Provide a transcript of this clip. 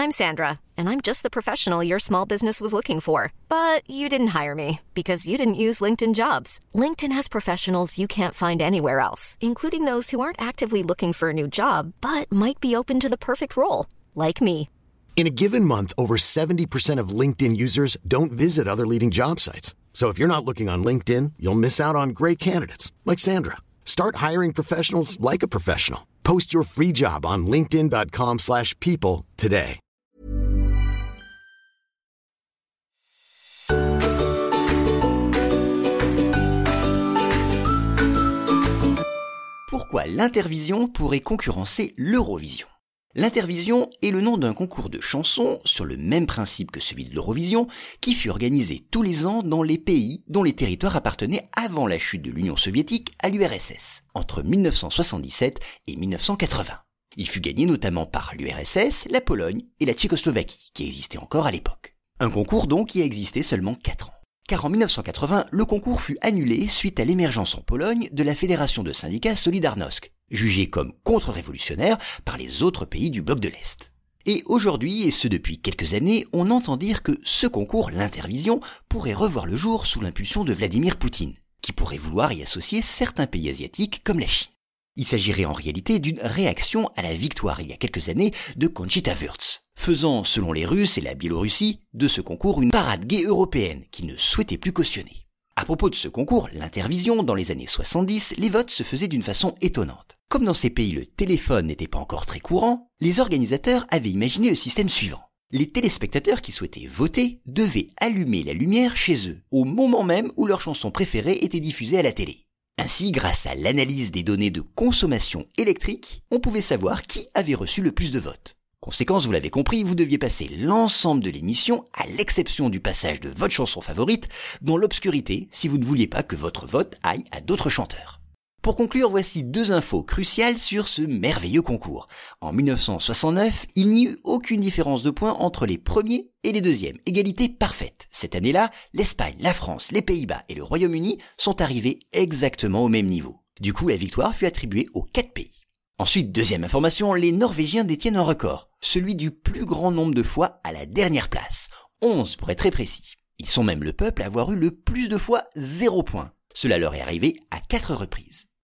I'm Sandra, and I'm just the professional your small business was looking for. But you didn't hire me because you didn't use LinkedIn Jobs. LinkedIn has professionals you can't find anywhere else, including those who aren't actively looking for a new job, but might be open to the perfect role, like me. In a given month, over 70% of LinkedIn users don't visit other leading job sites. So if you're not looking on LinkedIn, you'll miss out on great candidates like Sandra. Start hiring professionals like a professional. Post your free job on linkedin.com/people today. Pourquoi l'Intervision pourrait concurrencer l'Eurovision ? L'Intervision est le nom d'un concours de chansons sur le même principe que celui de l'Eurovision qui fut organisé tous les ans dans les pays dont les territoires appartenaient avant la chute de l'Union soviétique à l'URSS, entre 1977 et 1980. Il fut gagné notamment par l'URSS, la Pologne et la Tchécoslovaquie, qui existaient encore à l'époque. Un concours donc qui a existé seulement 4 ans. Car en 1980, le concours fut annulé suite à l'émergence en Pologne de la fédération de syndicats Solidarnosc, jugée comme contre-révolutionnaire par les autres pays du bloc de l'Est. Et aujourd'hui, et ce depuis quelques années, on entend dire que ce concours, l'Intervision, pourrait revoir le jour sous l'impulsion de Vladimir Poutine, qui pourrait vouloir y associer certains pays asiatiques comme la Chine. Il s'agirait en réalité d'une réaction à la victoire il y a quelques années de Conchita Wurst, faisant, selon les Russes et la Biélorussie, de ce concours une parade gay européenne qu'ils ne souhaitaient plus cautionner. À propos de ce concours, l'Intervision, dans les années 70, les votes se faisaient d'une façon étonnante. Comme dans ces pays le téléphone n'était pas encore très courant, les organisateurs avaient imaginé le système suivant. Les téléspectateurs qui souhaitaient voter devaient allumer la lumière chez eux, au moment même où leur chanson préférée était diffusée à la télé. Ainsi, grâce à l'analyse des données de consommation électrique, on pouvait savoir qui avait reçu le plus de votes. Conséquence, vous l'avez compris, vous deviez passer l'ensemble de l'émission, à l'exception du passage de votre chanson favorite, dans l'obscurité si vous ne vouliez pas que votre vote aille à d'autres chanteurs. Pour conclure, voici 2 infos cruciales sur ce merveilleux concours. En 1969, il n'y eut aucune différence de points entre les premiers et les deuxièmes. Égalité parfaite. Cette année-là, l'Espagne, la France, les Pays-Bas et le Royaume-Uni sont arrivés exactement au même niveau. Du coup, la victoire fut attribuée aux 4 pays. Ensuite, deuxième information, les Norvégiens détiennent un record, celui du plus grand nombre de fois à la dernière place, 11 pour être très précis. Ils sont même le peuple à avoir eu le plus de fois 0 point. Cela leur est arrivé à 4 reprises.